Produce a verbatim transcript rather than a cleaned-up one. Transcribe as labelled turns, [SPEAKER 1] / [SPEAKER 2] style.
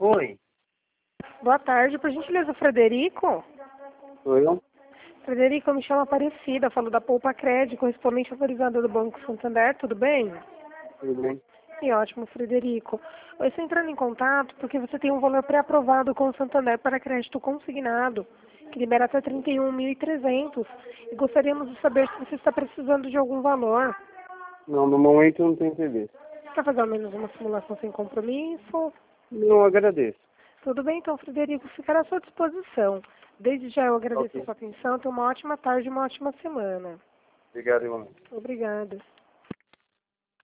[SPEAKER 1] Oi.
[SPEAKER 2] Boa tarde, por gentileza, Frederico?
[SPEAKER 1] Oi, eu?
[SPEAKER 2] Frederico, eu me chamo Aparecida, falo da Poupa Crédito, correspondente autorizada do Banco Santander, tudo bem?
[SPEAKER 1] Tudo bem?
[SPEAKER 2] Que ótimo, Frederico. Eu estou entrando em contato porque você tem um valor pré-aprovado com o Santander para crédito consignado, que libera até trinta e um mil e trezentos, e gostaríamos de saber se você está precisando de algum valor.
[SPEAKER 1] Não, no momento eu não tenho interesse.
[SPEAKER 2] Quer fazer ao menos uma simulação sem compromisso?
[SPEAKER 1] Não, agradeço.
[SPEAKER 2] Tudo bem, então, Frederico, ficará à sua disposição. Desde já eu agradeço a
[SPEAKER 1] Ok.
[SPEAKER 2] sua atenção, tenha uma ótima tarde e uma ótima semana.
[SPEAKER 1] Obrigado, irmão.
[SPEAKER 2] Obrigada.